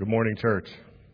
Good morning, church.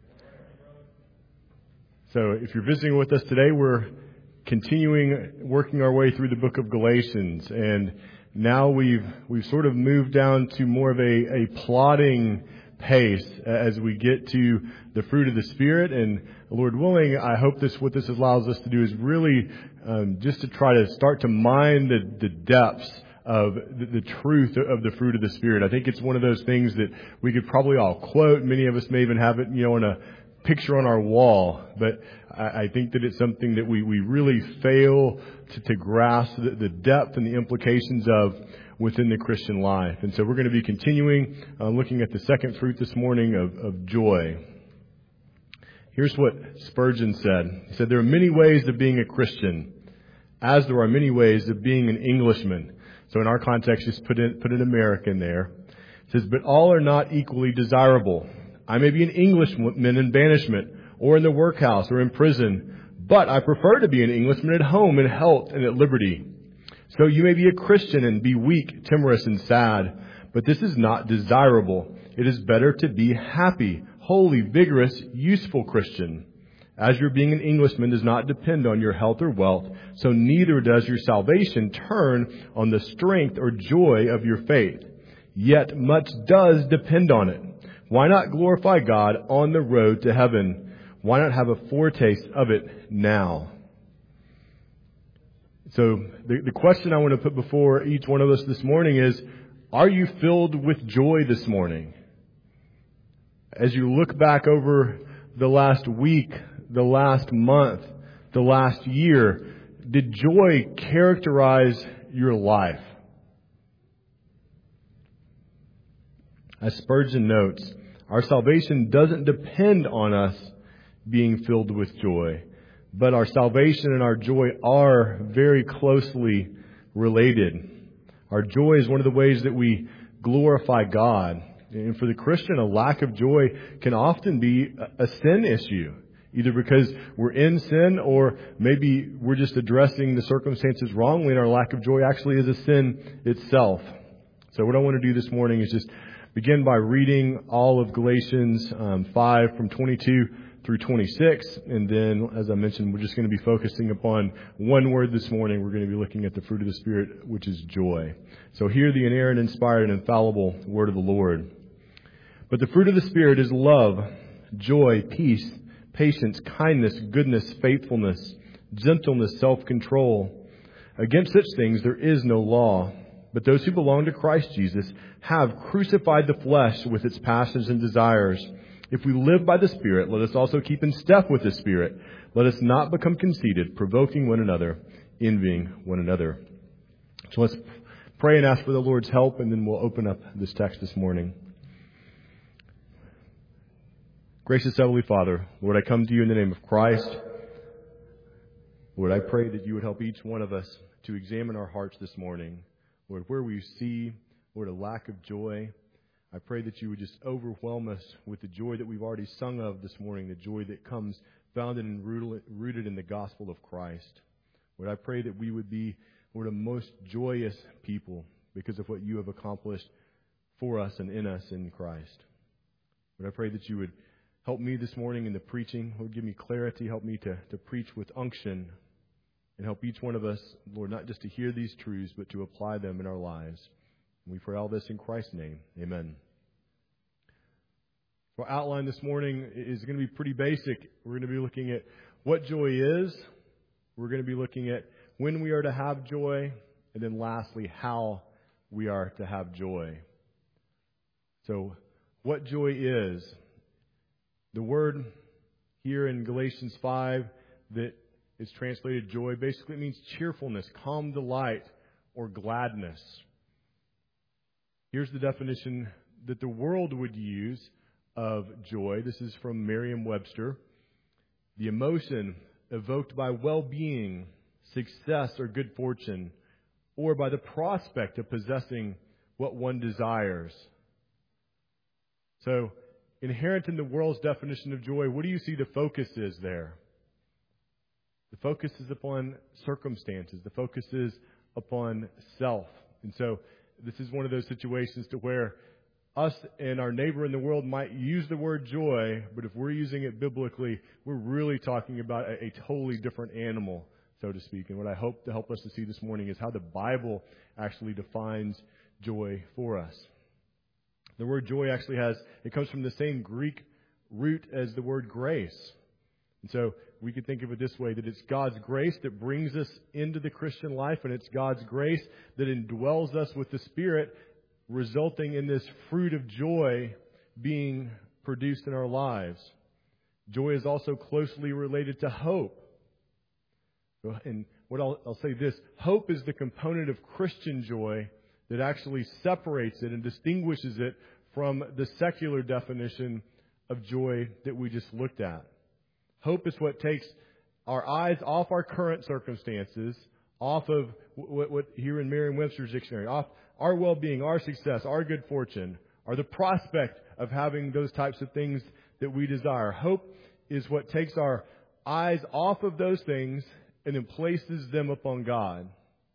So if you're visiting with us today, we're continuing working our way through the book of Galatians, and now we've sort of moved down to more of a plodding pace as we get to the fruit of the Spirit. And Lord willing, I hope what this allows us to do is really just to try to start to mine the depths of the truth of the fruit of the Spirit. I think it's one of those things that we could probably all quote. Many of us may even have it, in a picture on our wall. But I think that it's something that we really fail to grasp the depth and the implications of within the Christian life. And so we're going to be continuing looking at the second fruit this morning of joy. Here's what Spurgeon said. He said, "There are many ways of being a Christian, as there are many ways of being an Englishman." So in our context, just put an American there. It says, "But all are not equally desirable. I may be an Englishman in banishment, or in the workhouse, or in prison, but I prefer to be an Englishman at home, in health, and at liberty. So you may be a Christian and be weak, timorous, and sad, but this is not desirable. It is better to be happy, holy, vigorous, useful Christian. As your being an Englishman does not depend on your health or wealth, so neither does your salvation turn on the strength or joy of your faith. Yet much does depend on it. Why not glorify God on the road to heaven? Why not have a foretaste of it now?" So the question I want to put before each one of us this morning is, are you filled with joy this morning? As you look back over the last week, the last month, the last year, did joy characterize your life? As Spurgeon notes, our salvation doesn't depend on us being filled with joy, but our salvation and our joy are very closely related. Our joy is one of the ways that we glorify God. And for the Christian, a lack of joy can often be a sin issue, either because we're in sin or maybe we're just addressing the circumstances wrongly, and our lack of joy actually is a sin itself. So what I want to do this morning is just begin by reading all of Galatians 5 from 22 through 26. And then, as I mentioned, we're just going to be focusing upon one word this morning. We're going to be looking at the fruit of the Spirit, which is joy. So hear the inerrant, inspired, and infallible word of the Lord. "But the fruit of the Spirit is love, joy, peace, patience, kindness, goodness, faithfulness, gentleness, self-control. Against such things there is no law. But those who belong to Christ Jesus have crucified the flesh with its passions and desires. If we live by the Spirit, let us also keep in step with the Spirit. Let us not become conceited, provoking one another, envying one another." So let's pray and ask for the Lord's help, and then we'll open up this text this morning. Gracious Heavenly Father, Lord, I come to you in the name of Christ. Lord, I pray that you would help each one of us to examine our hearts this morning. Lord, where we see, Lord, a lack of joy, I pray that you would just overwhelm us with the joy that we've already sung of this morning, the joy that comes founded and rooted in the gospel of Christ. Lord, I pray that we would be, Lord, a most joyous people because of what you have accomplished for us and in us in Christ. Lord, I pray that you would help me this morning in the preaching. Lord, give me clarity. Help me to preach with unction. And help each one of us, Lord, not just to hear these truths, but to apply them in our lives. And we pray all this in Christ's name. Amen. Our outline this morning is going to be pretty basic. We're going to be looking at what joy is. We're going to be looking at when we are to have joy. And then lastly, how we are to have joy. So, what joy is. The word here in Galatians 5 that is translated joy basically means cheerfulness, calm delight, or gladness. Here's the definition that the world would use of joy. This is from Merriam-Webster. The emotion evoked by well-being, success, or good fortune, or by the prospect of possessing what one desires. So, inherent in the world's definition of joy, what do you see the focus is there? The focus is upon circumstances. The focus is upon self. And so this is one of those situations to where us and our neighbor in the world might use the word joy, but if we're using it biblically, we're really talking about a totally different animal, so to speak. And what I hope to help us to see this morning is how the Bible actually defines joy for us. The word joy actually it comes from the same Greek root as the word grace. And so we could think of it this way, that it's God's grace that brings us into the Christian life, and it's God's grace that indwells us with the Spirit, resulting in this fruit of joy being produced in our lives. Joy is also closely related to hope. And what I'll say this, hope is the component of Christian joy that actually separates it and distinguishes it from the secular definition of joy that we just looked at. Hope is what takes our eyes off our current circumstances, off of what here in Merriam-Webster's dictionary, off our well-being, our success, our good fortune, or the prospect of having those types of things that we desire. Hope is what takes our eyes off of those things and then places them upon God.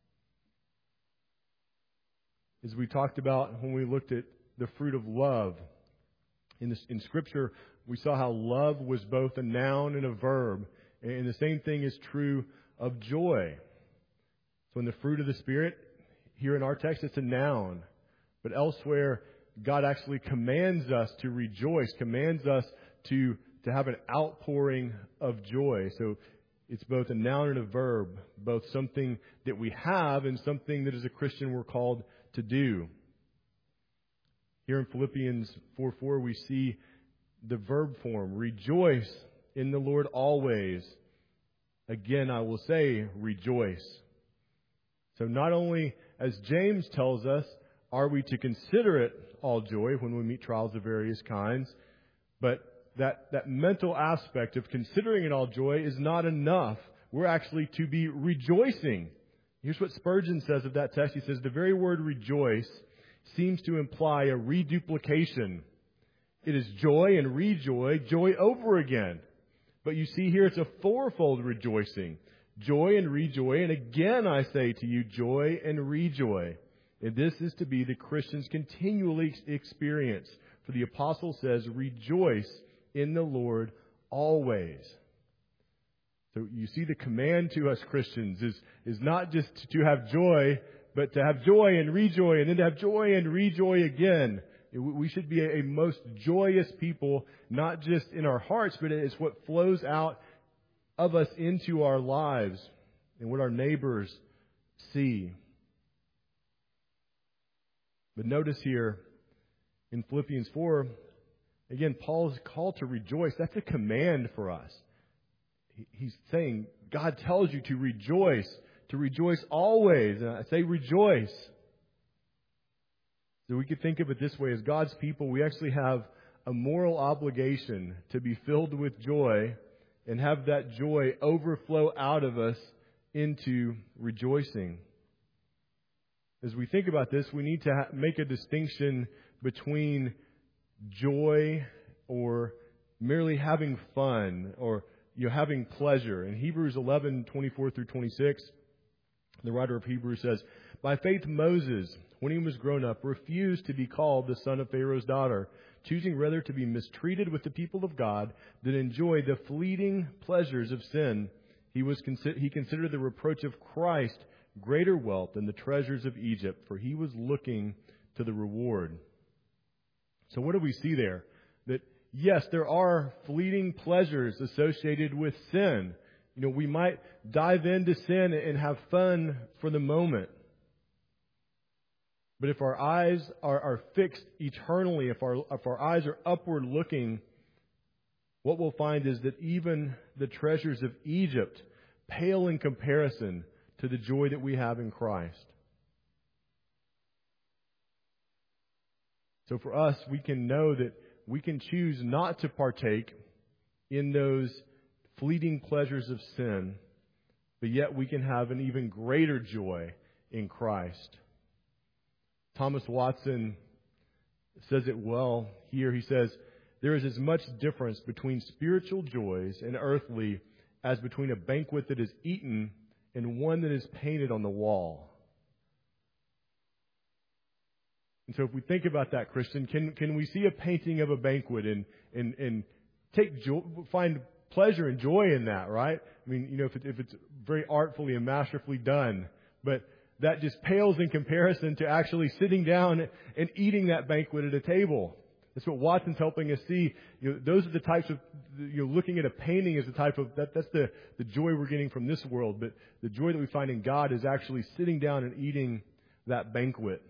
As we talked about when we looked at the fruit of love, in Scripture, we saw how love was both a noun and a verb. And the same thing is true of joy. So in the fruit of the Spirit, here in our text, it's a noun. But elsewhere, God actually commands us to rejoice, commands us to have an outpouring of joy. So it's both a noun and a verb, both something that we have and something that as a Christian we're called to do. Here in Philippians 4:4, we see the verb form, rejoice in the Lord always. Again, I will say, rejoice. So not only, as James tells us, are we to consider it all joy when we meet trials of various kinds, but that mental aspect of considering it all joy is not enough. We're actually to be rejoicing. Here's what Spurgeon says of that text. He says, the very word rejoice seems to imply a reduplication. It is joy and rejoy, joy over again. But you see here it's a fourfold rejoicing. Joy and rejoy, and again I say to you, joy and rejoy. And this is to be the Christian's continually experience. For the apostle says, rejoice in the Lord always. So you see the command to us Christians is not just to have joy, but to have joy and rejoy, and then to have joy and rejoy again. We should be a most joyous people, not just in our hearts, but it's what flows out of us into our lives and what our neighbors see. But notice here in Philippians 4, again, Paul's call to rejoice. That's a command for us. He's saying, God tells you to rejoice always. And I say rejoice. So we could think of it this way. As God's people, we actually have a moral obligation to be filled with joy and have that joy overflow out of us into rejoicing. As we think about this, we need to make a distinction between joy or merely having fun or having pleasure. In Hebrews 11:24 through 26, the writer of Hebrews says, by faith Moses, when he was grown up, refused to be called the son of Pharaoh's daughter, choosing rather to be mistreated with the people of God than enjoy the fleeting pleasures of sin. He considered the reproach of Christ greater wealth than the treasures of Egypt, for he was looking to the reward. So what do we see there? That yes, there are fleeting pleasures associated with sin. We might dive into sin and have fun for the moment. But if our eyes are fixed eternally, if our eyes are upward looking, what we'll find is that even the treasures of Egypt pale in comparison to the joy that we have in Christ. So for us, we can know that we can choose not to partake in those fleeting pleasures of sin, but yet we can have an even greater joy in Christ. Thomas Watson says it well here. He says, there is as much difference between spiritual joys and earthly as between a banquet that is eaten and one that is painted on the wall. And so if we think about that, Christian, can we see a painting of a banquet and take joy, find pleasure and joy in that, right? I mean, if it's very artfully and masterfully done, but that just pales in comparison to actually sitting down and eating that banquet at a table. That's what Watson's helping us see. Those are the types of, looking at a painting is the type of, that's the joy we're getting from this world. But the joy that we find in God is actually sitting down and eating that banquet.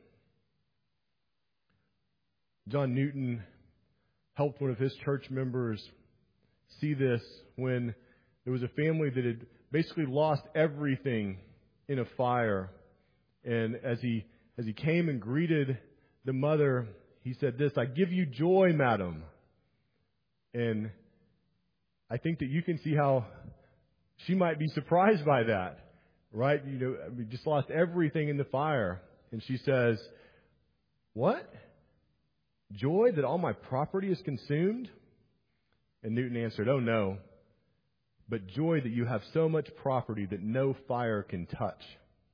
John Newton helped one of his church members see this when there was a family that had basically lost everything in a fire. And as he came and greeted the mother, he said this, "I give you joy, madam." And I think that you can see how she might be surprised by that, right? We just lost everything in the fire. And she says, "What? Joy that all my property is consumed?" And Newton answered, "Oh no, but joy that you have so much property that no fire can touch."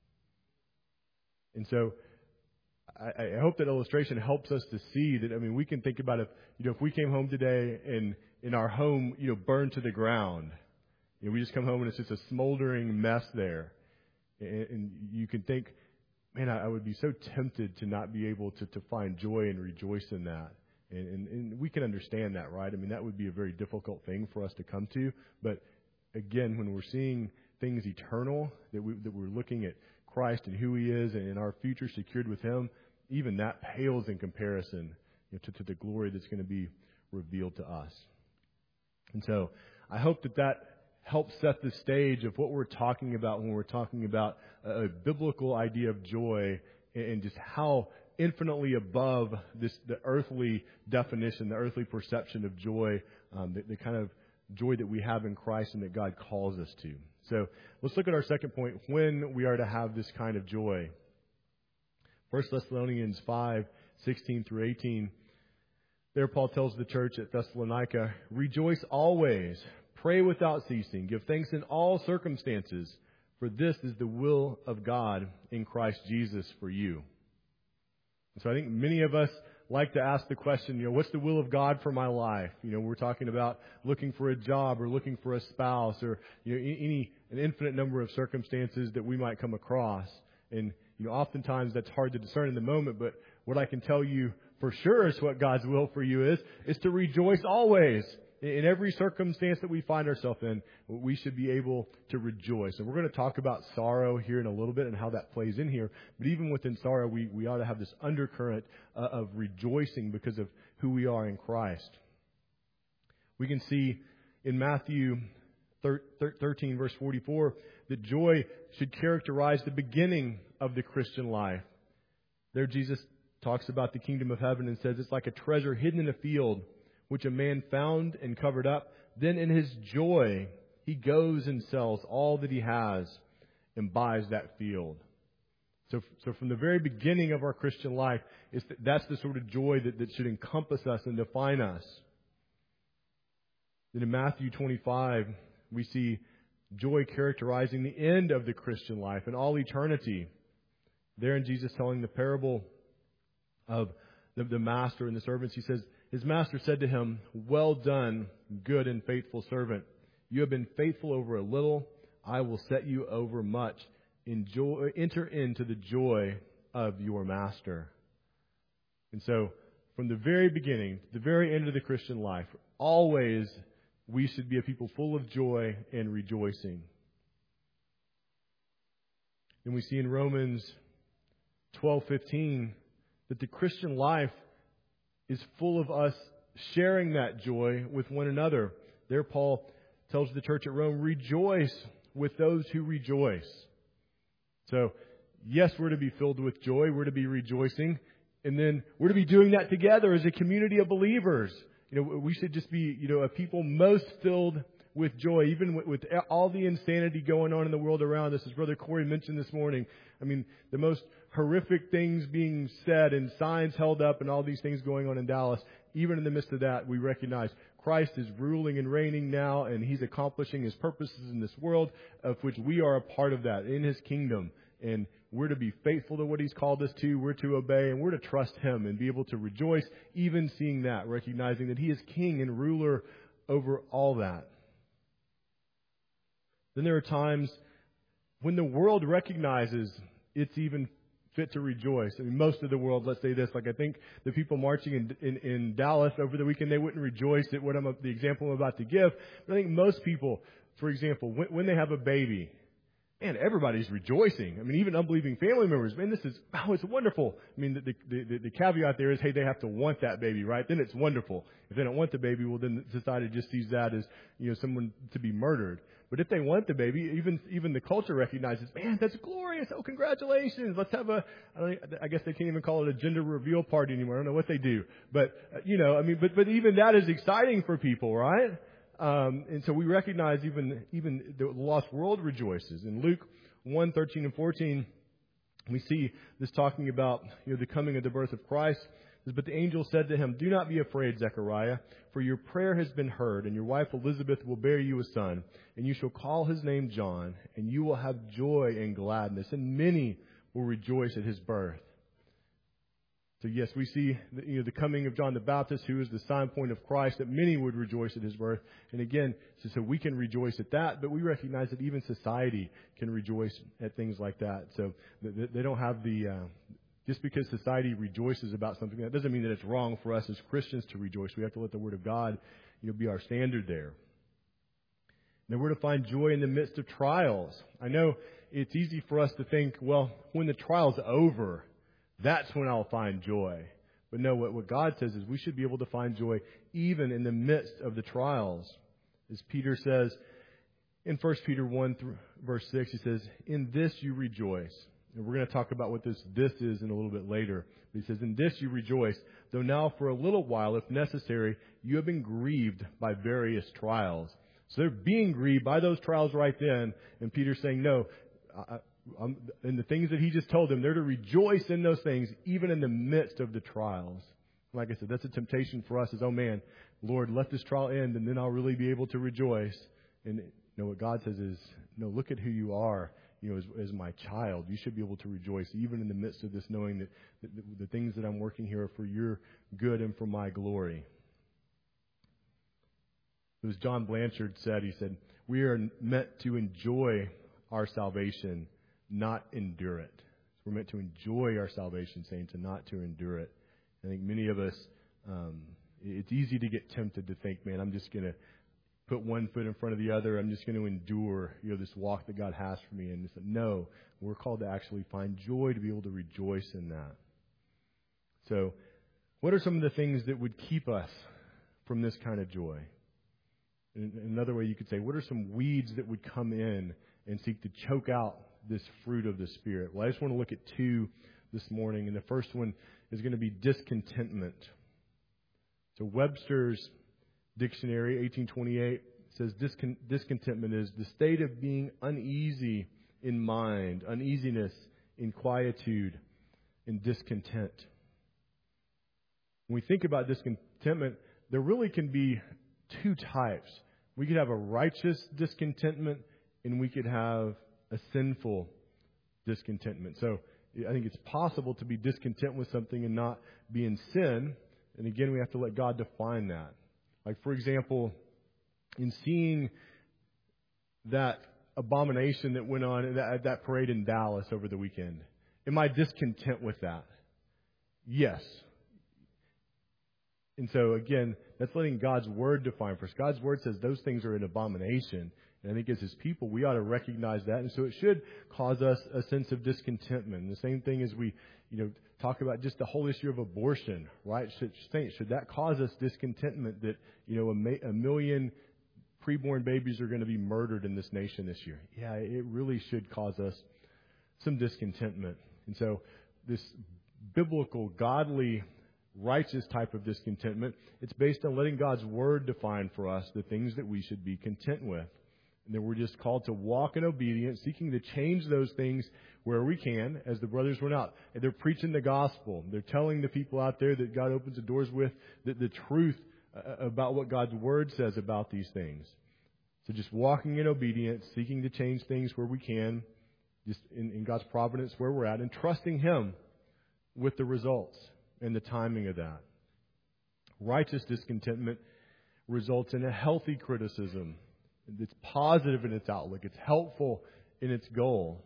And so I hope that illustration helps us to see that, we can think about if we came home today and in our home, burned to the ground, we just come home and it's just a smoldering mess there. And you can think, man, I would be so tempted to not be able to find joy and rejoice in that. And we can understand that, right? That would be a very difficult thing for us to come to. But again, when we're seeing things eternal, that we're looking at Christ and who He is and our future secured with Him, even that pales in comparison to the glory that's going to be revealed to us. And so I hope that helps set the stage of what we're talking about when we're talking about a biblical idea of joy and just how infinitely above the earthly definition, the earthly perception of joy, the kind of joy that we have in Christ and that God calls us to. So let's look at our second point, when we are to have this kind of joy. 1 Thessalonians 5:16-18. There Paul tells the church at Thessalonica, "Rejoice always, pray without ceasing, give thanks in all circumstances, for this is the will of God in Christ Jesus for you." And so I think many of us like to ask the question, what's the will of God for my life? We're talking about looking for a job or looking for a spouse or an infinite number of circumstances that we might come across. And oftentimes that's hard to discern in the moment, but what I can tell you for sure is what God's will for you is to rejoice always. In every circumstance that we find ourselves in, we should be able to rejoice. And we're going to talk about sorrow here in a little bit and how that plays in here. But even within sorrow, we ought to have this undercurrent of rejoicing because of who we are in Christ. We can see in Matthew 13, verse 44, that joy should characterize the beginning of the Christian life. There Jesus talks about the kingdom of heaven and says it's like a treasure hidden in a field, which a man found and covered up. Then in his joy, he goes and sells all that he has and buys that field. So from the very beginning of our Christian life, that's the sort of joy that should encompass us and define us. Then in Matthew 25, we see joy characterizing the end of the Christian life and all eternity. There in Jesus telling the parable of the master and the servants, He says, his master said to him, "Well done, good and faithful servant. You have been faithful over a little. I will set you over much. Enter into the joy of your master." And so, from the very beginning to the very end of the Christian life, always we should be a people full of joy and rejoicing. And we see in Romans 12:15 that the Christian life is full of us sharing that joy with one another. There Paul tells the church at Rome, "Rejoice with those who rejoice." So, yes, we're to be filled with joy. We're to be rejoicing. And then we're to be doing that together as a community of believers. We should just be, a people most filled with joy, even with all the insanity going on in the world around us. As Brother Corey mentioned this morning, the most horrific things being said and signs held up and all these things going on in Dallas. Even in the midst of that, we recognize Christ is ruling and reigning now, and He's accomplishing His purposes in this world, of which we are a part of that, in His kingdom. And we're to be faithful to what He's called us to. We're to obey, and we're to trust Him and be able to rejoice, even seeing that, recognizing that He is King and ruler over all that. Then there are times when the world recognizes it's even fit to rejoice. I mean, most of the world, let's say this, like I think the people marching in Dallas over the weekend, they wouldn't rejoice at the example I'm about to give. But I think most people, for example, when they have a baby, man, everybody's rejoicing. I mean, even unbelieving family members, man, it's wonderful. I mean, the caveat there is, hey, they have to want that baby, right? Then it's wonderful. If they don't want the baby, well, then society just sees that as, someone to be murdered. But if they want the baby, even the culture recognizes, man, that's glorious. Oh, congratulations. Let's have I guess they can't even call it a gender reveal party anymore. I don't know what they do. But, but even that is exciting for people, right? And so we recognize even the lost world rejoices. In Luke 1:13 and 14, we see this talking about, the coming of the birth of Christ. But the angel said to him, "Do not be afraid, Zechariah, for your prayer has been heard, and your wife Elizabeth will bear you a son, and you shall call his name John, and you will have joy and gladness, and many will rejoice at his birth." So yes, we see the coming of John the Baptist, who is the sign point of Christ, that many would rejoice at his birth. And again, so we can rejoice at that, but we recognize that even society can rejoice at things like that. So they don't have just because society rejoices about something, that doesn't mean that it's wrong for us as Christians to rejoice. We have to let the Word of God, be our standard there. Then we're to find joy in the midst of trials. I know it's easy for us to think, well, when the trial's over, that's when I'll find joy. But no, what God says is we should be able to find joy even in the midst of the trials. As Peter says in 1 Peter 1 verse 6, he says, "In this you rejoice." And we're going to talk about what this is in a little bit later. But he says, "In this you rejoice, though now for a little while, if necessary, you have been grieved by various trials." So they're being grieved by those trials right then. And Peter's saying, no, and the things that he just told them, they're to rejoice in those things, even in the midst of the trials. Like I said, that's a temptation for us is, oh man, Lord, let this trial end, and then I'll really be able to rejoice. And what God says is, no, look at who you are, as my child. You should be able to rejoice, even in the midst of this, knowing that the things that I'm working here are for your good and for my glory. As John Blanchard said, he said, we are meant to enjoy our salvation, not endure it. We're meant to enjoy our salvation, saints, and not to endure it. I think many of us, it's easy to get tempted to think, man, I'm just going to put one foot in front of the other. I'm just going to endure, this walk that God has for me. And he said, no, we're called to actually find joy, to be able to rejoice in that. So what are some of the things that would keep us from this kind of joy? Another way you could say, what are some weeds that would come in and seek to choke out this fruit of the Spirit? Well, I just want to look at two this morning. And the first one is going to be discontentment. So Webster's Dictionary, 1828, says discontentment is the state of being uneasy in mind, uneasiness, inquietude, and discontent. When we think about discontentment, there really can be two types. We could have a righteous discontentment, and we could have a sinful discontentment. So I think it's possible to be discontent with something and not be in sin. And again, we have to let God define that. Like, for example, in seeing that abomination that went on at that parade in Dallas over the weekend, am I discontent with that? Yes. And so, again, that's letting God's Word define for us. God's Word says those things are an abomination. And I think as His people, we ought to recognize that. And so it should cause us a sense of discontentment. And the same thing as we, talk about just the whole issue of abortion, right? Should that cause us discontentment that, a million preborn babies are going to be murdered in this nation this year? Yeah, it really should cause us some discontentment. And so this biblical, godly, righteous type of discontentment, it's based on letting God's Word define for us the things that we should be content with. And that we're just called to walk in obedience, seeking to change those things where we can, as the brothers went out. And they're preaching the gospel. They're telling the people out there that God opens the doors with the truth about what God's Word says about these things. So just walking in obedience, seeking to change things where we can, just in God's providence where we're at, and trusting Him with the results and the timing of that. Righteous discontentment results in a healthy criticism. It's positive in its outlook. It's helpful in its goal.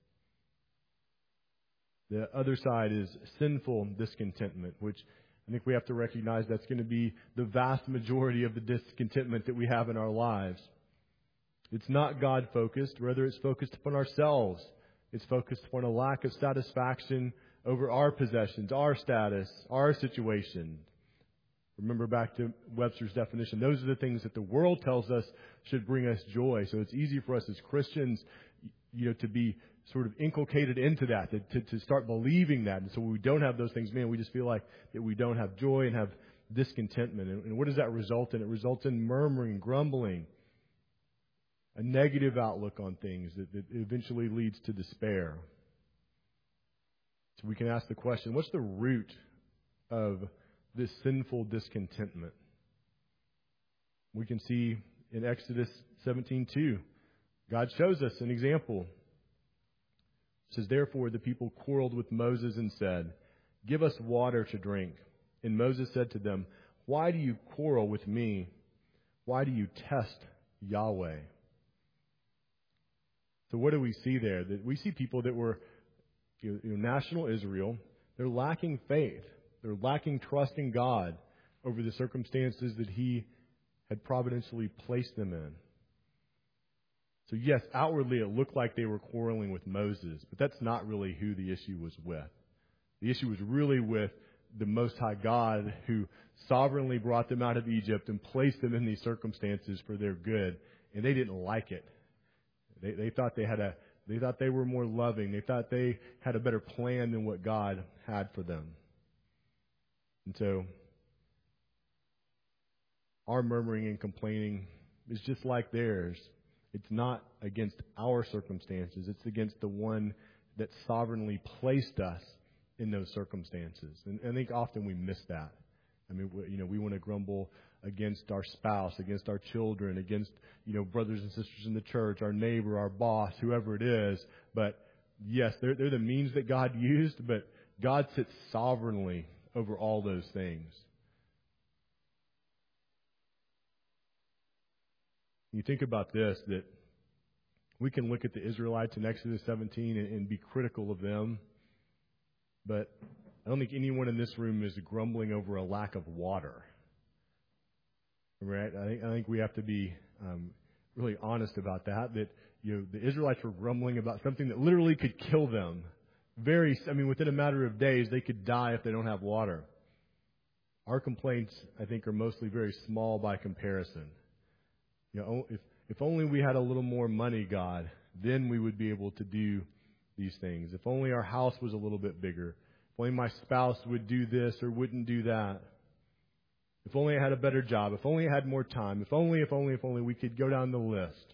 The other side is sinful discontentment, which I think we have to recognize that's going to be the vast majority of the discontentment that we have in our lives. It's not God-focused. Rather, it's focused upon ourselves. It's focused upon a lack of satisfaction over our possessions, our status, our situation. Remember back to Webster's definition. Those are the things that the world tells us should bring us joy. So it's easy for us as Christians, to be sort of inculcated into that, to start believing that. And so when we don't have those things, we just feel like that we don't have joy and have discontentment. And what does that result in? It results in murmuring, grumbling, a negative outlook on things that eventually leads to despair. So we can ask the question, what's the root of this sinful discontentment? We can see in Exodus 17:2, God shows us an example. It says, therefore the people quarreled with Moses and said, give us water to drink. And Moses said to them, why do you quarrel with me? Why do you test Yahweh? So what do we see there? That we see people that were national Israel. They're lacking faith. They're lacking trust in God over the circumstances that He had providentially placed them in. So yes, outwardly it looked like they were quarreling with Moses, but that's not really who the issue was with. The issue was really with the Most High God, who sovereignly brought them out of Egypt and placed them in these circumstances for their good, and they didn't like it. They thought they thought they were more loving. They thought they had a better plan than what God had for them. And so our murmuring and complaining is just like theirs. It's not against our circumstances. It's against the one that sovereignly placed us in those circumstances. And I think often we miss that. We want to grumble against our spouse, against our children, against, brothers and sisters in the church, our neighbor, our boss, whoever it is. But yes, they're the means that God used, but God sits sovereignly over all those things. You think about this, that we can look at the Israelites in Exodus 17 and be critical of them, but I don't think anyone in this room is grumbling over a lack of water. Right? I think we have to be really honest about that. That the Israelites were grumbling about something that literally could kill them. Within a matter of days, they could die if they don't have water. Our complaints, I think, are mostly very small by comparison. If only we had a little more money, God, then we would be able to do these things. If only our house was a little bit bigger. If only my spouse would do this or wouldn't do that. If only I had a better job. If only I had more time. If only we could go down the list.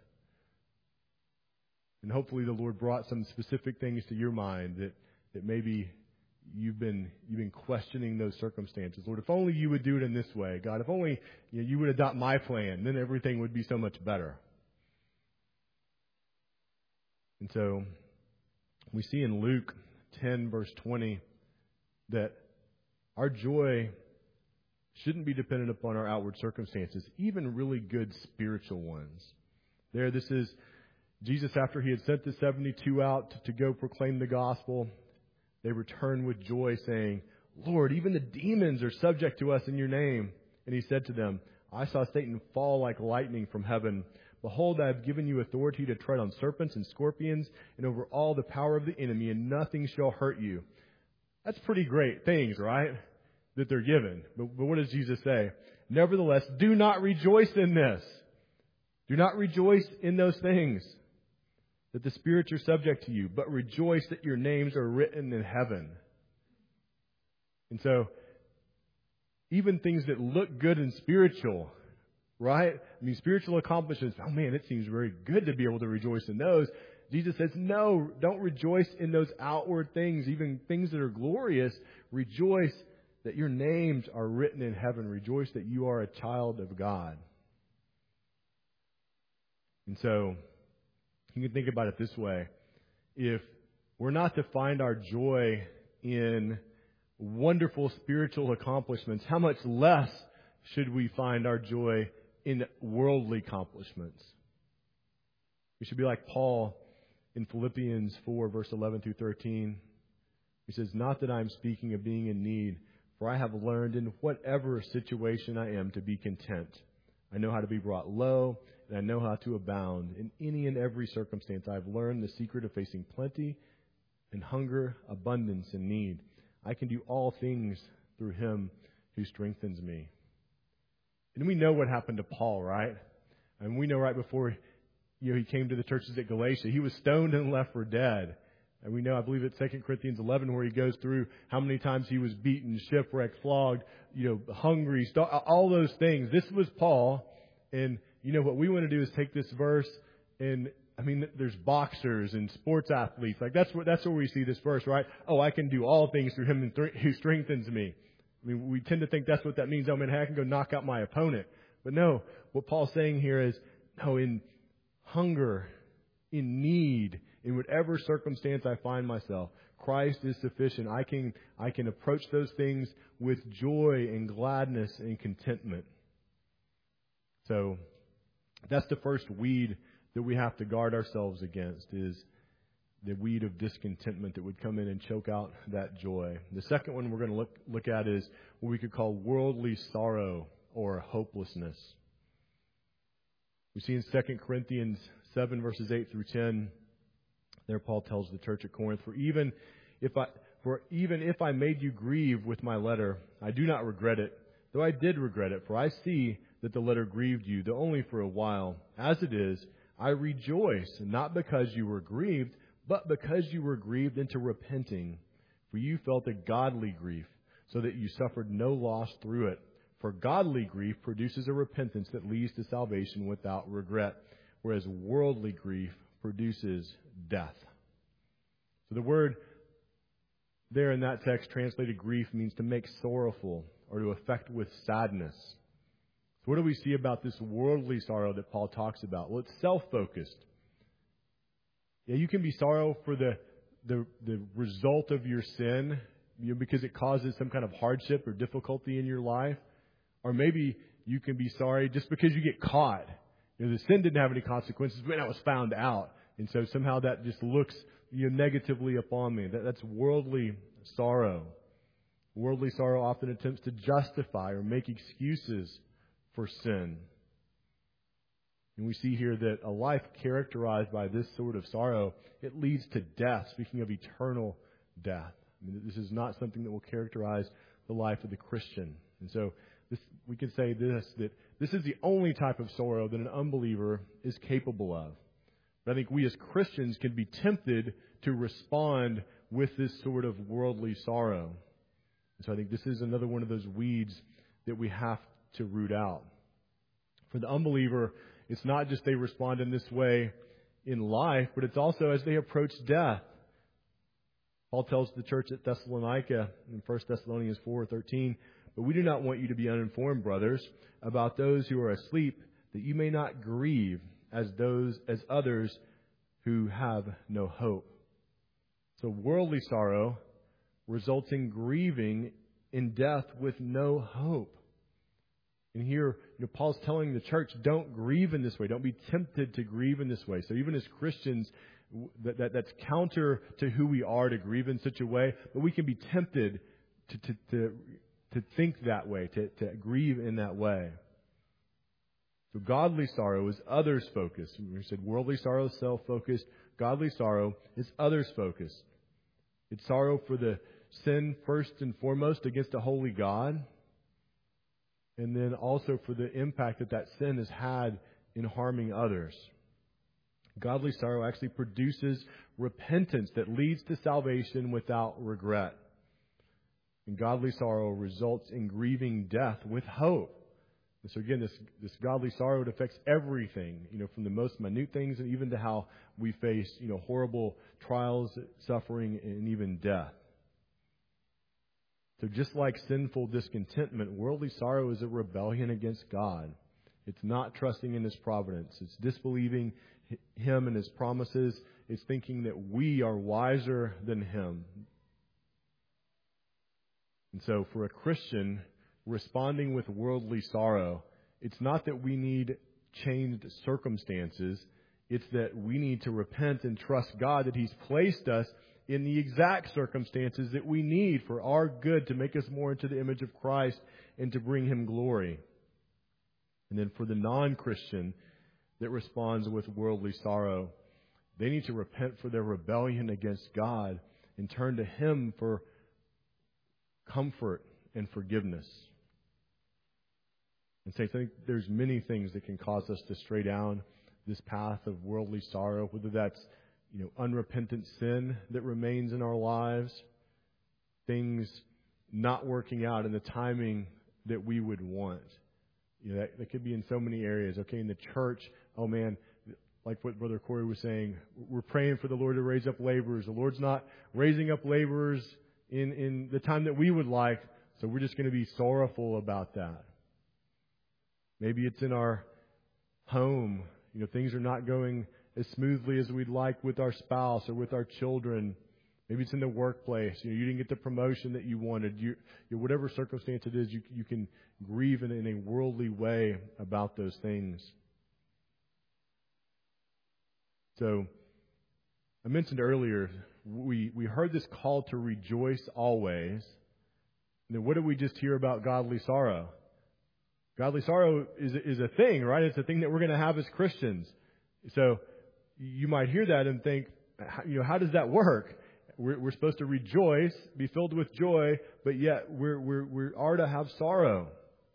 And hopefully the Lord brought some specific things to your mind that maybe you've been questioning those circumstances. Lord, if only you would do it in this way. God, if only you would adopt my plan, then everything would be so much better. And so we see in Luke 10, verse 20, that our joy shouldn't be dependent upon our outward circumstances, even really good spiritual ones. This is Jesus after He had sent the 72 out to go proclaim the gospel. They returned with joy, saying, Lord, even the demons are subject to us in your name. And He said to them, I saw Satan fall like lightning from heaven. Behold, I have given you authority to tread on serpents and scorpions and over all the power of the enemy, and nothing shall hurt you. That's pretty great things, right? That they're given. But what does Jesus say? Nevertheless, do not rejoice in this. Do not rejoice in those things, that the spirits are subject to you, but rejoice that your names are written in heaven. And so, even things that look good and spiritual, right? Spiritual accomplishments, oh man, it seems very good to be able to rejoice in those. Jesus says, no, don't rejoice in those outward things, even things that are glorious. Rejoice that your names are written in heaven. Rejoice that you are a child of God. And so, you can think about it this way. if we're not to find our joy in wonderful spiritual accomplishments, how much less should we find our joy in worldly accomplishments? We should be like Paul in Philippians 4, verse 11 through 13. He says, "Not that I'm speaking of being in need, for I have learned in whatever situation I am to be content. I know how to be brought low, and I know how to abound. In any and every circumstance, I have learned the secret of facing plenty and hunger, abundance and need. I can do all things through Him who strengthens me." And we know what happened to Paul, right? And we know right before he came to the churches at Galatia, he was stoned and left for dead. And we know, I believe it's 2 Corinthians 11, where he goes through how many times he was beaten, shipwrecked, flogged, hungry, all those things. This was Paul. And, what we want to do is take this verse and, there's boxers and sports athletes. Like, that's where we see this verse, right? Oh, I can do all things through Him who strengthens me. We tend to think that's what that means. I can go knock out my opponent. But no, what Paul's saying here is, no, in hunger, in need, in whatever circumstance I find myself, Christ is sufficient. I can approach those things with joy and gladness and contentment. So that's the first weed that we have to guard ourselves against, is the weed of discontentment that would come in and choke out that joy. The second one we're going to look at is what we could call worldly sorrow or hopelessness. We see in 2 Corinthians 7, verses 8 through 10, there Paul tells the church at Corinth, For even if I made you grieve with my letter, I do not regret it, though I did regret it, for I see that the letter grieved you, though only for a while. As it is, I rejoice, not because you were grieved, but because you were grieved into repenting. For you felt a godly grief, so that you suffered no loss through it. For godly grief produces a repentance that leads to salvation without regret, whereas worldly grief produces death. So the word there in that text, translated grief, means to make sorrowful or to affect with sadness. So what do we see about this worldly sorrow that Paul talks about? Well, it's self-focused. Yeah, you can be sorrow for the result of your sin, because it causes some kind of hardship or difficulty in your life. Or maybe you can be sorry just because you get caught. The sin didn't have any consequences, but I was found out. And so somehow that just looks negatively upon me. That's worldly sorrow. Worldly sorrow often attempts to justify or make excuses for sin. And we see here that a life characterized by this sort of sorrow, it leads to death, speaking of eternal death. This is not something that will characterize the life of the Christian. And so we can say that this is the only type of sorrow that an unbeliever is capable of. But I think we as Christians can be tempted to respond with this sort of worldly sorrow. And so I think this is another one of those weeds that we have to root out. For the unbeliever, it's not just they respond in this way in life, but it's also as they approach death. Paul tells the church at Thessalonica in 1 Thessalonians 4:13, "But we do not want you to be uninformed, brothers, about those who are asleep, that you may not grieve as others who have no hope." So worldly sorrow results in grieving in death with no hope. And here, Paul's telling the church, don't grieve in this way. Don't be tempted to grieve in this way. So even as Christians, that's counter to who we are to grieve in such a way. But we can be tempted to think that way, to grieve in that way. So godly sorrow is others-focused. We said worldly sorrow is self-focused. Godly sorrow is others-focused. It's sorrow for the sin first and foremost against a holy God, and then also for the impact that sin has had in harming others. Godly sorrow actually produces repentance that leads to salvation without regret. And godly sorrow results in grieving death with hope. And so again, this godly sorrow, it affects everything, from the most minute things and even to how we face, horrible trials, suffering, and even death. So just like sinful discontentment, worldly sorrow is a rebellion against God. It's not trusting in His providence. It's disbelieving Him and His promises. It's thinking that we are wiser than Him. And so for a Christian, responding with worldly sorrow, it's not that we need changed circumstances. It's that we need to repent and trust God that He's placed us in the exact circumstances that we need for our good, to make us more into the image of Christ and to bring Him glory. And then for the non-Christian that responds with worldly sorrow, they need to repent for their rebellion against God and turn to Him for comfort and forgiveness. And so I think there's many things that can cause us to stray down this path of worldly sorrow, whether that's unrepentant sin that remains in our lives, things not working out in the timing that we would want. That could be in so many areas. Okay, in the church, oh man, like what Brother Corey was saying, we're praying for the Lord to raise up laborers. The Lord's not raising up laborers in the time that we would like, so we're just going to be sorrowful about that. Maybe it's in our home. Things are not going as smoothly as we'd like with our spouse or with our children. Maybe it's in the workplace. You didn't get the promotion that you wanted. Whatever circumstance it is, you can grieve in a worldly way about those things. So, I mentioned earlier, we heard this call to rejoice always. And then what did we just hear about godly sorrow? Godly sorrow is a thing, right? It's a thing that we're going to have as Christians. So you might hear that and think, how does that work? We're supposed to rejoice, be filled with joy, but yet we are to have sorrow.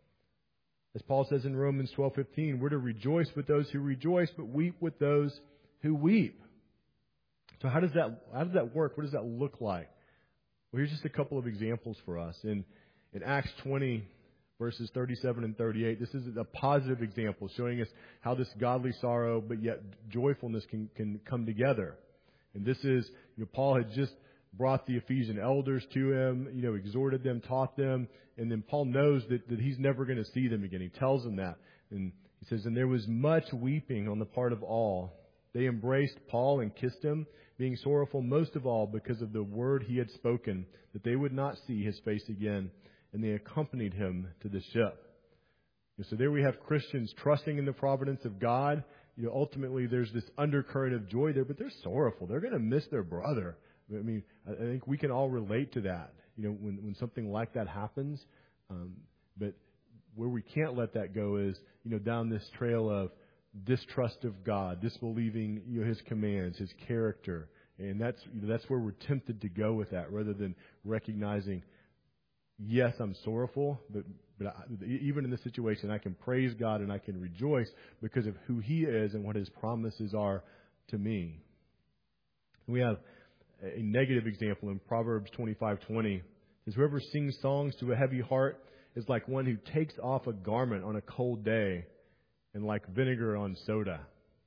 As Paul says in Romans 12:15, we're to rejoice with those who rejoice, but weep with those who weep. So how does that work? What does that look like? Well, here's just a couple of examples for us. In Acts 20, verses 37 and 38, this is a positive example showing us how this godly sorrow, but yet joyfulness can come together. And this is, Paul had just brought the Ephesian elders to him, exhorted them, taught them, and then Paul knows that he's never going to see them again. He tells them that. And he says, and there was much weeping on the part of all. They embraced Paul and kissed him, being sorrowful most of all because of the word he had spoken, that they would not see his face again. And they accompanied him to the ship. So there we have Christians trusting in the providence of God. Ultimately there's this undercurrent of joy there, but they're sorrowful. They're going to miss their brother. I mean, I think we can all relate to that, when something like that happens. But where we can't let that go is, down this trail of distrust of God, disbelieving, His commands, His character. And that's where we're tempted to go with that, rather than recognizing, yes, I'm sorrowful, but even in this situation, I can praise God and I can rejoice because of who He is and what His promises are to me. We have a negative example in Proverbs 25:20. It says, whoever sings songs to a heavy heart is like one who takes off a garment on a cold day and like vinegar on soda.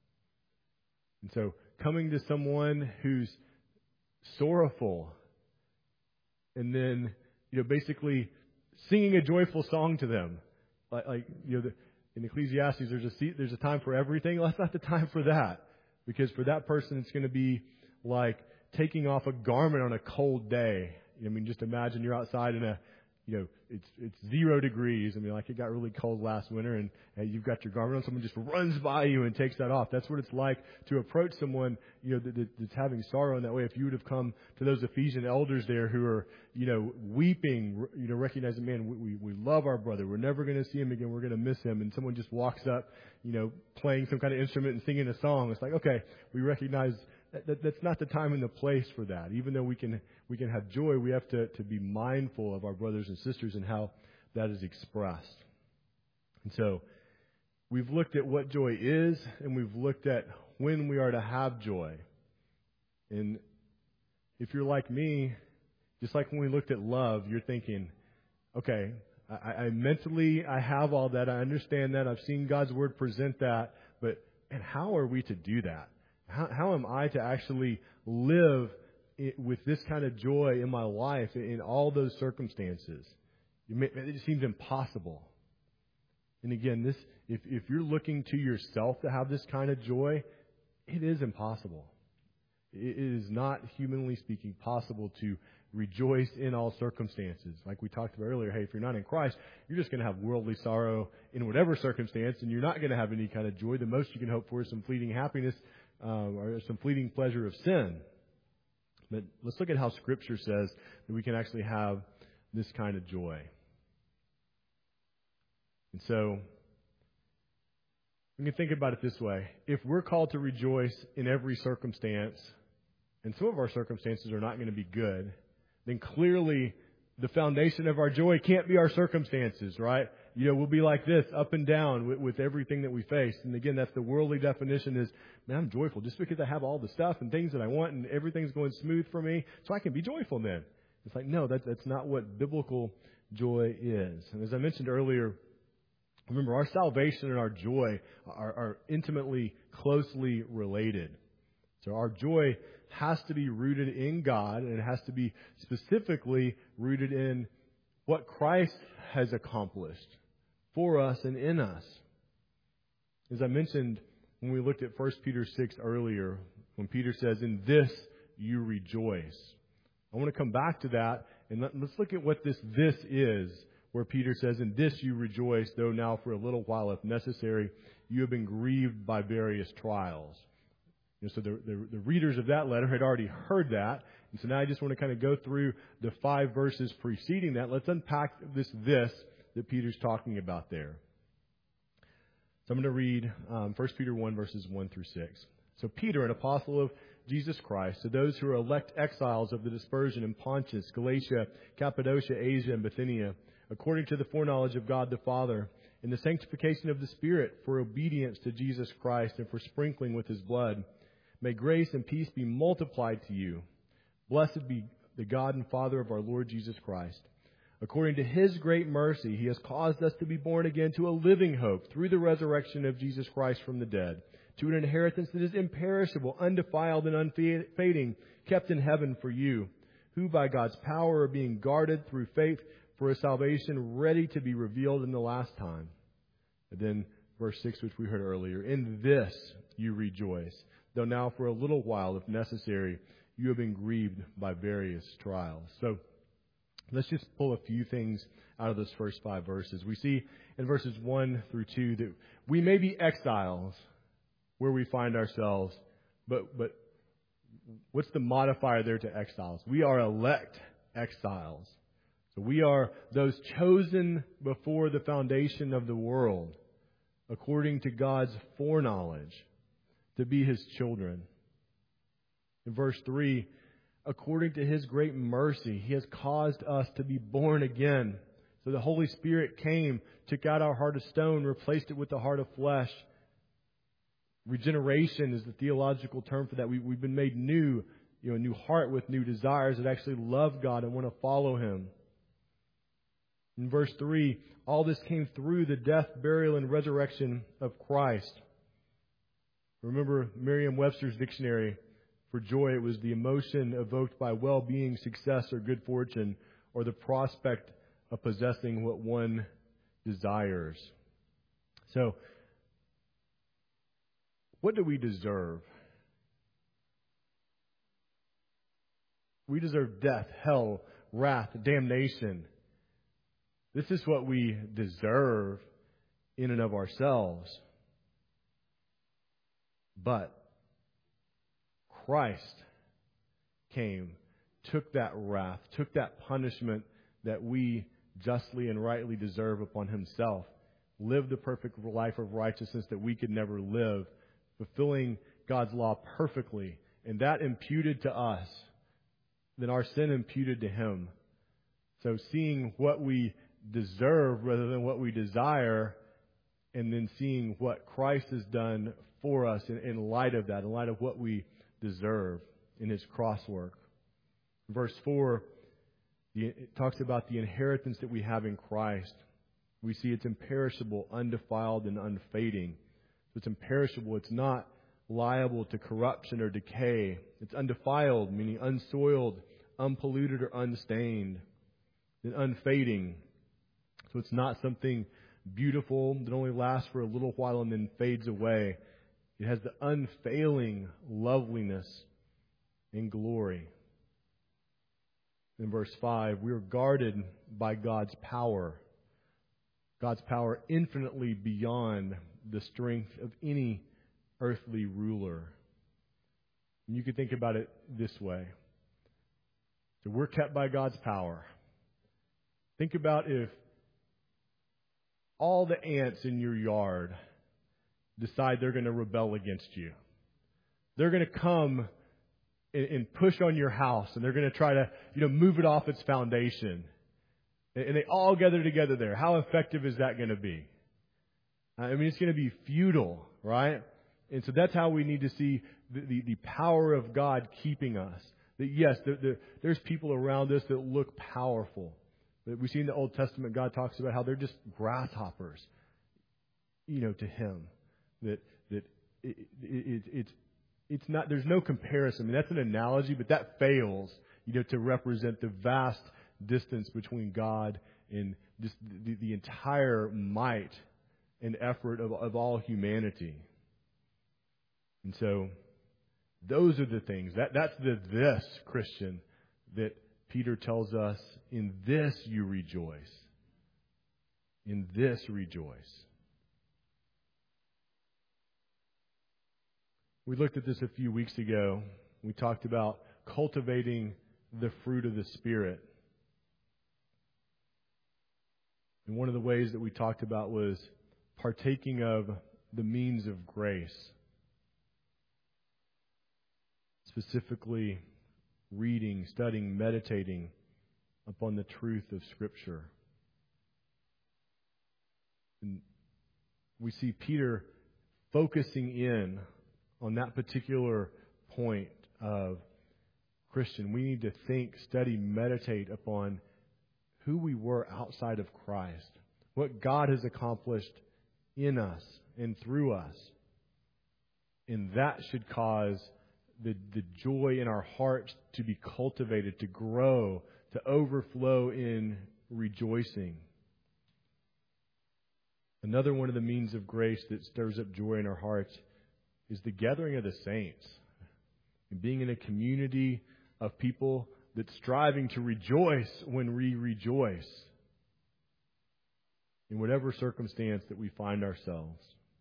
And so coming to someone who's sorrowful and then basically singing a joyful song to them. In Ecclesiastes, there's a time for everything. Well, that's not the time for that. Because for that person, it's going to be like taking off a garment on a cold day. Just imagine you're outside in it's 0 degrees. Like it got really cold last winter and you've got your garment on. Someone just runs by you and takes that off. That's what it's like to approach someone, that's having sorrow in that way. If you would have come to those Ephesian elders there who are, weeping, recognizing, man, we love our brother. We're never going to see him again. We're going to miss him. And someone just walks up, playing some kind of instrument and singing a song. It's like, okay, we recognize that's not the time and the place for that. Even though we can have joy, we have to be mindful of our brothers and sisters and how that is expressed. And so we've looked at what joy is, and we've looked at when we are to have joy. And if you're like me, just like when we looked at love, you're thinking, okay, I mentally, I have all that. I understand that. I've seen God's Word present that. But how are we to do that? How am I to actually live with this kind of joy in my life in all those circumstances? It just seems impossible. And again, If you're looking to yourself to have this kind of joy, it is impossible. It is not, humanly speaking, possible to rejoice in all circumstances. Like we talked about earlier, hey, if you're not in Christ, you're just going to have worldly sorrow in whatever circumstance, and you're not going to have any kind of joy. The most you can hope for is some fleeting happiness or some fleeting pleasure of sin. But let's look at how Scripture says that we can actually have this kind of joy. And so, we can think about it this way. If we're called to rejoice in every circumstance, and some of our circumstances are not going to be good, then clearly the foundation of our joy can't be our circumstances, right? We'll be like this, up and down with everything that we face. And again, that's the worldly definition is, man, I'm joyful just because I have all the stuff and things that I want and everything's going smooth for me, so I can be joyful then. It's like, no, that's not what biblical joy is. And as I mentioned earlier, remember, our salvation and our joy are intimately, closely related. So our joy has to be rooted in God, and it has to be specifically rooted in what Christ has accomplished for us and in us. As I mentioned when we looked at 1 Peter 6 earlier, when Peter says, "In this you rejoice." I want to come back to that, and let's look at what this is, where Peter says, "In this you rejoice, though now for a little while, if necessary, you have been grieved by various trials." So the readers of that letter had already heard that. And so now I just want to kind of go through the 5 verses preceding that. Let's unpack this that Peter's talking about there. So I'm going to read 1 Peter 1, verses 1 through 6. So Peter, an apostle of Jesus Christ, to those who are elect exiles of the dispersion in Pontus, Galatia, Cappadocia, Asia, and Bithynia, according to the foreknowledge of God the Father, in the sanctification of the Spirit, for obedience to Jesus Christ and for sprinkling with His blood, may grace and peace be multiplied to you. Blessed be the God and Father of our Lord Jesus Christ. According to His great mercy, He has caused us to be born again to a living hope through the resurrection of Jesus Christ from the dead, to an inheritance that is imperishable, undefiled, and unfading, kept in heaven for you, who by God's power are being guarded through faith for a salvation ready to be revealed in the last time. And then verse 6, which we heard earlier, "In this you rejoice, though now for a little while, if necessary, you have been grieved by various trials." So let's just pull a few things out of those first 5 verses. We see in verses 1 through 2 that we may be exiles where we find ourselves, but what's the modifier there to exiles? We are elect exiles. So we are those chosen before the foundation of the world, according to God's foreknowledge, to be His children. In verse 3, according to His great mercy, He has caused us to be born again. So the Holy Spirit came, took out our heart of stone, replaced it with the heart of flesh. Regeneration is the theological term for that. We've been made new, a new heart with new desires that actually love God and want to follow Him. In verse 3, all this came through the death, burial, and resurrection of Christ. Remember Merriam-Webster's dictionary, for joy, it was the emotion evoked by well-being, success, or good fortune, or the prospect of possessing what one desires. So, what do we deserve? We deserve death, hell, wrath, damnation. This is what we deserve in and of ourselves. But Christ came, took that wrath, took that punishment that we justly and rightly deserve upon Himself, lived the perfect life of righteousness that we could never live, fulfilling God's law perfectly, and that imputed to us, then our sin imputed to Him. So seeing what we deserve rather than what we desire, and then seeing what Christ has done for us in light of that, in light of what we deserve in His cross work. Verse 4, it talks about the inheritance that we have in Christ. We see it's imperishable, undefiled, and unfading. So it's imperishable. It's not liable to corruption or decay. It's undefiled, meaning unsoiled, unpolluted, or unstained. And unfading. So it's not something beautiful, that only lasts for a little while and then fades away. It has the unfailing loveliness and glory. In verse 5, we are guarded by God's power infinitely beyond the strength of any earthly ruler. And you could think about it this way. So we're kept by God's power. Think about if all the ants in your yard decide they're going to rebel against you. They're going to come and push on your house, and they're going to try to, move it off its foundation. And they all gather together there. How effective is that going to be? I mean, it's going to be futile, right? And so that's how we need to see the power of God keeping us. That yes, there's people around us that look powerful. But we see in the Old Testament, God talks about how they're just grasshoppers, to Him. That it's not. There's no comparison. I mean, that's an analogy, but that fails, to represent the vast distance between God and just the entire might and effort of all humanity. And so, those are the things. That's this, Christian, that Peter tells us, in this you rejoice. In this rejoice. We looked at this a few weeks ago. We talked about cultivating the fruit of the Spirit. And one of the ways that we talked about was partaking of the means of grace. Specifically, reading, studying, meditating upon the truth of Scripture. And we see Peter focusing in on that particular point of, Christian, we need to think, study, meditate upon who we were outside of Christ, what God has accomplished in us and through us. And that should cause the joy in our hearts to be cultivated, to grow, to overflow in rejoicing. Another one of the means of grace that stirs up joy in our hearts is the gathering of the saints. And being in a community of people that's striving to rejoice when we rejoice in whatever circumstance that we find ourselves.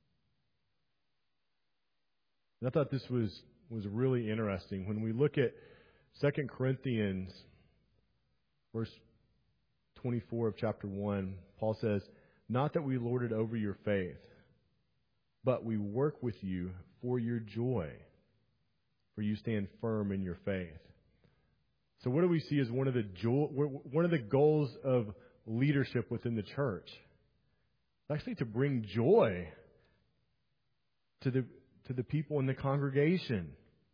And I thought this was really interesting. When we look at 2 Corinthians, verse 24 of chapter 1, Paul says, "Not that we lord it over your faith, but we work with you for your joy, for you stand firm in your faith." So what do we see as one of the goals of leadership within the church? It's actually to bring joy to the people in the congregation.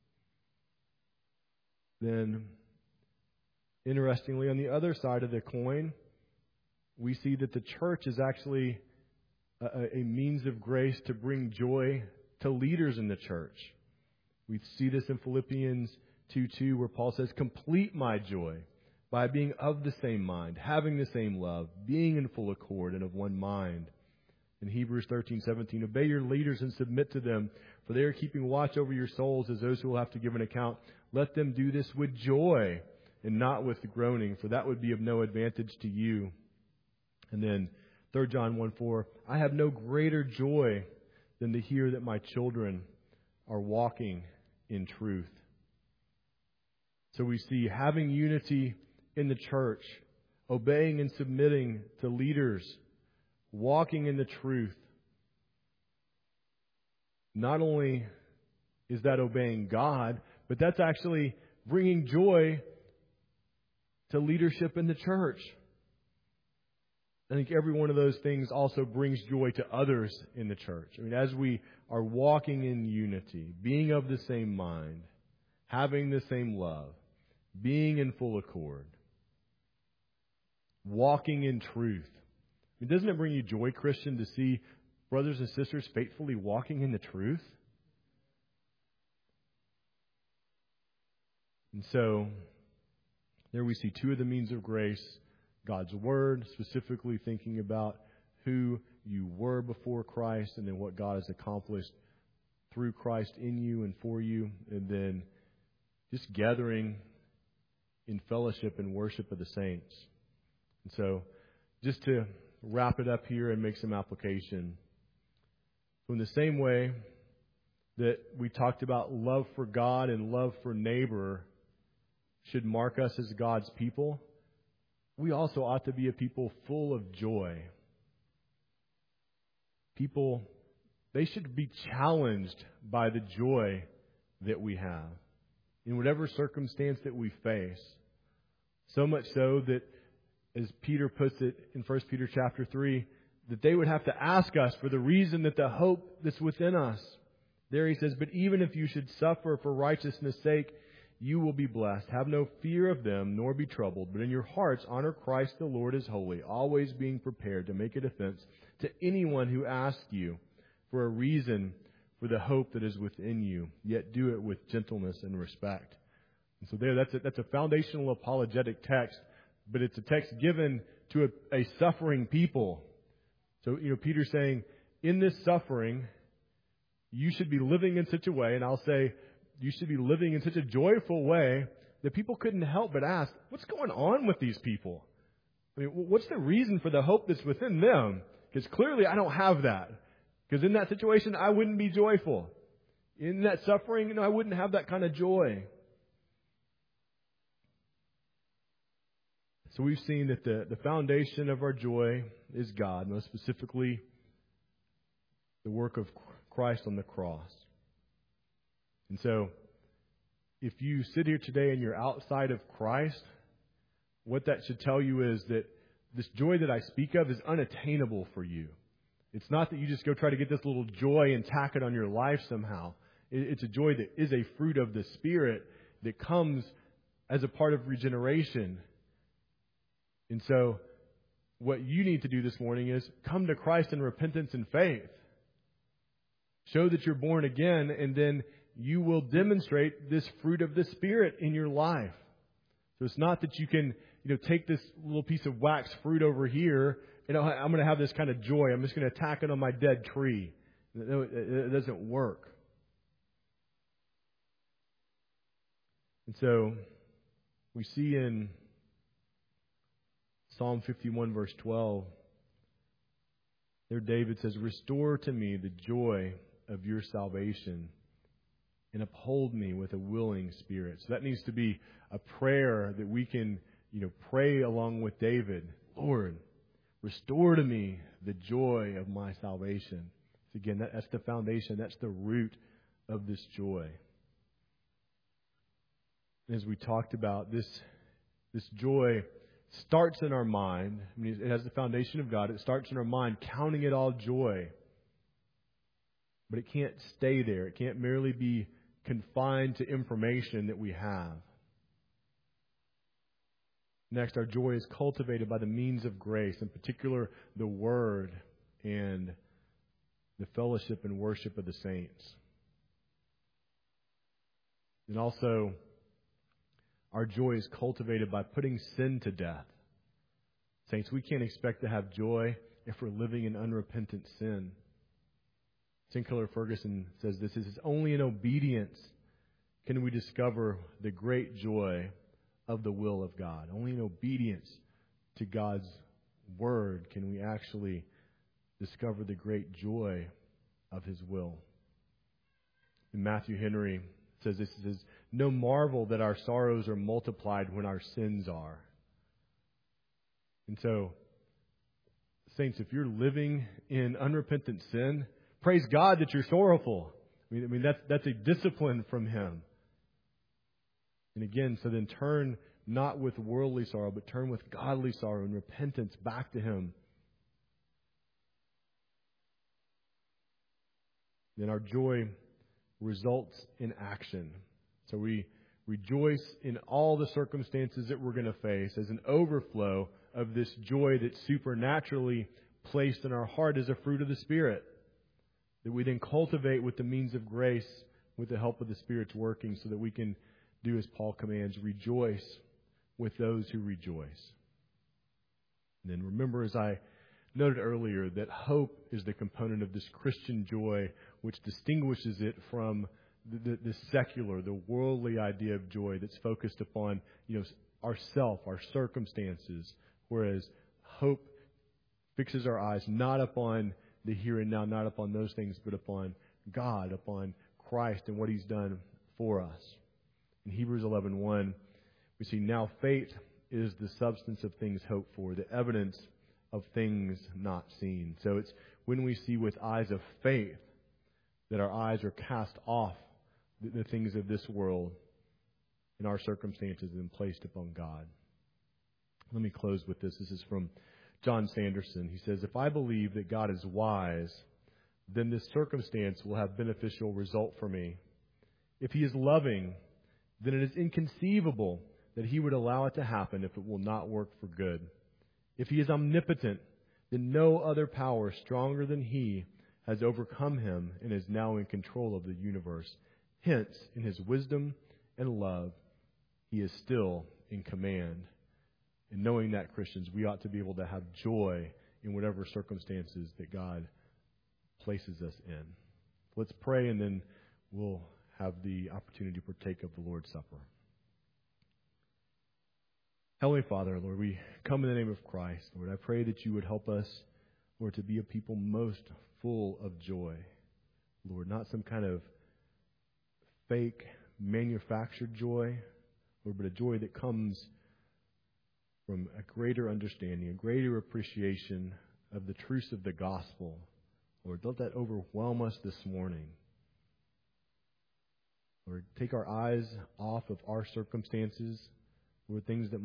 Then, interestingly, on the other side of the coin, we see that the church is actually a means of grace to bring joy to leaders in the church. We see this in Philippians 2:2, where Paul says, "Complete my joy by being of the same mind, having the same love, being in full accord and of one mind." In Hebrews 13:17, "Obey your leaders and submit to them, for they are keeping watch over your souls as those who will have to give an account. Let them do this with joy and not with groaning, for that would be of no advantage to you." And then 3 John 1:4, "I have no greater joy than to hear that my children are walking in truth." So we see having unity in the church, obeying and submitting to leaders, walking in the truth. Not only is that obeying God, but that's actually bringing joy to leadership in the church. I think every one of those things also brings joy to others in the church. I mean, as we are walking in unity, being of the same mind, having the same love, being in full accord, walking in truth. I mean, doesn't it bring you joy, Christian, to see brothers and sisters faithfully walking in the truth? And so, there we see two of the means of grace. God's Word, specifically thinking about who you were before Christ, and then what God has accomplished through Christ in you and for you, and then just gathering in fellowship and worship of the saints. And so, just to wrap it up here and make some application. So in the same way that we talked about love for God and love for neighbor should mark us as God's people, we also ought to be a people full of joy. People, they should be challenged by the joy that we have in whatever circumstance that we face. So much so that, as Peter puts it in 1 Peter chapter 3, that they would have to ask us for the reason that the hope that's within us. There he says, but even if you should suffer for righteousness' sake, you will be blessed. Have no fear of them, nor be troubled, but in your hearts honor Christ the Lord as holy, always being prepared to make a defense to anyone who asks you for a reason for the hope that is within you, yet do it with gentleness and respect. And so that's a foundational apologetic text, but it's a text given to a suffering people. So, Peter's saying, in this suffering, you should be living in such a way, and I'll say, you should be living in such a joyful way that people couldn't help but ask, what's going on with these people? I mean, what's the reason for the hope that's within them? Because clearly I don't have that. Because in that situation, I wouldn't be joyful. In that suffering, I wouldn't have that kind of joy. So we've seen that the foundation of our joy is God, most specifically the work of Christ on the cross. And so, if you sit here today and you're outside of Christ, what that should tell you is that this joy that I speak of is unattainable for you. It's not that you just go try to get this little joy and tack it on your life somehow. It's a joy that is a fruit of the Spirit that comes as a part of regeneration. And so, what you need to do this morning is come to Christ in repentance and faith. Show that you're born again, and then you will demonstrate this fruit of the Spirit in your life. So it's not that you can, take this little piece of wax fruit over here, and I'm going to have this kind of joy. I'm just going to tack it on my dead tree. It doesn't work. And so we see in Psalm 51, verse 12, there David says, restore to me the joy of your salvation and uphold me with a willing spirit. So that needs to be a prayer that we can, pray along with David. Lord, restore to me the joy of my salvation. So again, that's the foundation. That's the root of this joy. And as we talked about, this joy starts in our mind. I mean, it has the foundation of God. It starts in our mind, counting it all joy. But it can't stay there. It can't merely be confined to information that we have. Next, our joy is cultivated by the means of grace, in particular the Word and the fellowship and worship of the saints. And also, our joy is cultivated by putting sin to death. Saints, we can't expect to have joy if we're living in unrepentant sin. Sinclair Ferguson says this, is only in obedience can we discover the great joy of the will of God. Only in obedience to God's Word can we actually discover the great joy of His will. And Matthew Henry says this, says, no marvel that our sorrows are multiplied when our sins are. And so, saints, if you're living in unrepentant sin, praise God that you're sorrowful. I mean that's a discipline from Him. And again, so then turn not with worldly sorrow, but turn with godly sorrow and repentance back to Him. Then our joy results in action. So we rejoice in all the circumstances that we're going to face as an overflow of this joy that's supernaturally placed in our heart as a fruit of the Spirit, that we then cultivate with the means of grace with the help of the Spirit's working, so that we can do as Paul commands, rejoice with those who rejoice. And then remember, as I noted earlier that hope is the component of this Christian joy which distinguishes it from the secular, the worldly idea of joy that's focused upon, ourself, our circumstances, whereas hope fixes our eyes not upon the here and now, not upon those things, but upon God, upon Christ and what He's done for us. In Hebrews 11:1, we see, now faith is the substance of things hoped for, the evidence of things not seen. So it's when we see with eyes of faith that our eyes are cast off the things of this world and our circumstances and placed upon God. Let me close with this. This is from John Sanderson. He says, if I believe that God is wise, then this circumstance will have beneficial result for me. If He is loving, then it is inconceivable that He would allow it to happen if it will not work for good. If He is omnipotent, then no other power stronger than He has overcome Him and is now in control of the universe. Hence, in His wisdom and love, He is still in command. And knowing that, Christians, we ought to be able to have joy in whatever circumstances that God places us in. Let's pray, and then we'll have the opportunity to partake of the Lord's Supper. Heavenly Father, Lord, we come in the name of Christ. Lord, I pray that You would help us, Lord, to be a people most full of joy. Lord, not some kind of fake, manufactured joy, Lord, but a joy that comes from a greater understanding, a greater appreciation of the truths of the gospel. Lord, let that overwhelm us this morning. Lord, take our eyes off of our circumstances, Lord, things that